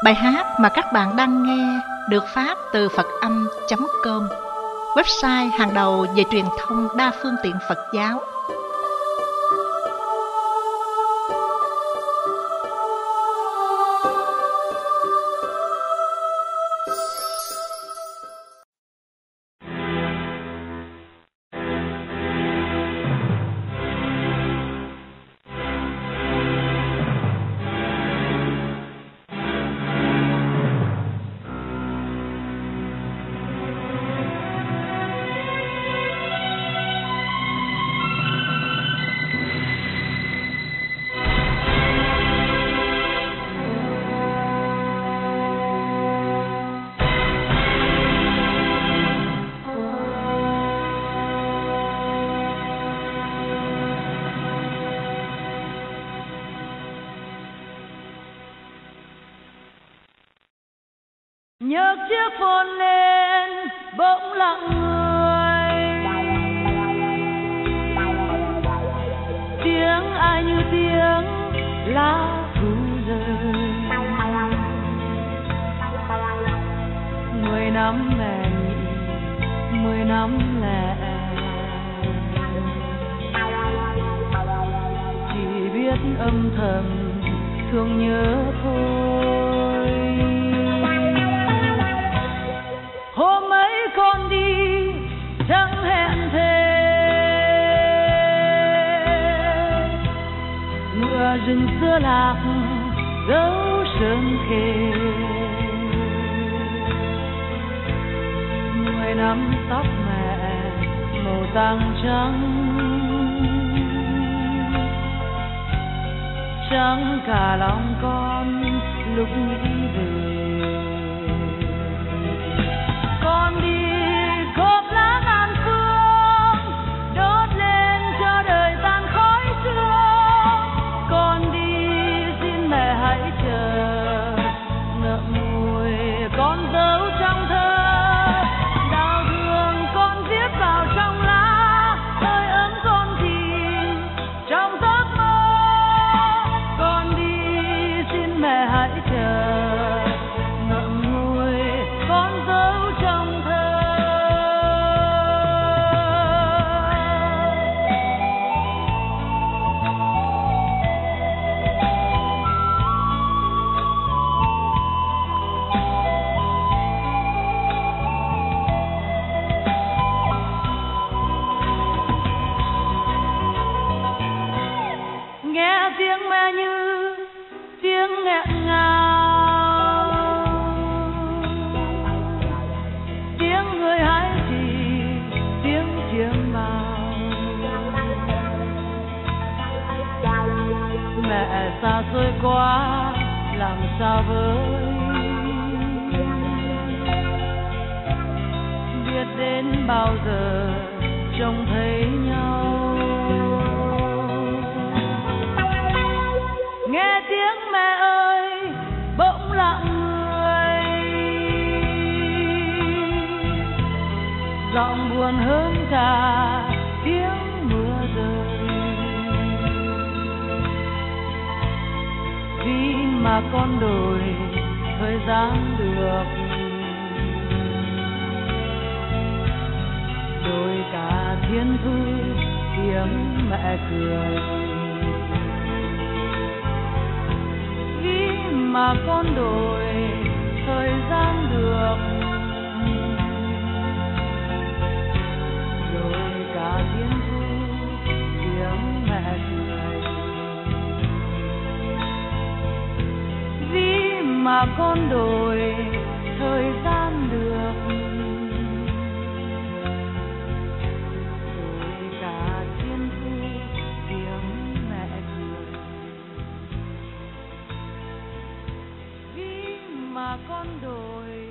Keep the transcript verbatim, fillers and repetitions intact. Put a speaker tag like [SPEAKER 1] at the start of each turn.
[SPEAKER 1] Bài hát mà các bạn đang nghe được phát từ phật âm chấm com, website hàng đầu về truyền thông đa phương tiện Phật giáo.
[SPEAKER 2] Nhấc chiếc phone lên bỗng lặng người, tiếng ai như tiếng lá thu rơi. Mười năm lẻ nhị, mười năm lẻ, chỉ biết âm thầm thương nhớ thôi. Hôm ấy con đi chẳng hẹn thề, ngựa rừng xưa lạc dấu sơn khê. Mười năm tóc mẹ màu tang trắng, trắng cả lòng con lúc nghĩ về. Con đi góp lá ngàn phương, đốt lên cho đời tan khói sương. Con đi xin mẹ hãy chờ, ngậm ngùi con giấu trong thơ. Đau thương con viết vào trong lá, hơi ấm con tìm trong giấc mơ. Con đi xin mẹ hãy chờ, ngậm ngùi con giấu trong thơ. Nghe tiếng mẹ như tiếng nghẹn ngào, tiếng người hái gì, tiếng chiêng bao. Mẹ xa xôi quá làm sao với, biết đến bao giờ trông thấy nhau. Nghe tiếng mẹ ơi bỗng lặng người, giọng buồn hơn cả tiếng mưa rơi. Vì mà con đổi thời gian được, đổi cả thiên thu tiếng mẹ cười. Vì mà con đổi thời gian được, đổi cả thiên thu tiếng mẹ cười. Vì mà con đổi thời gian được, đổi cả thiên thu tiếng mẹ cười. Vì mà con đổi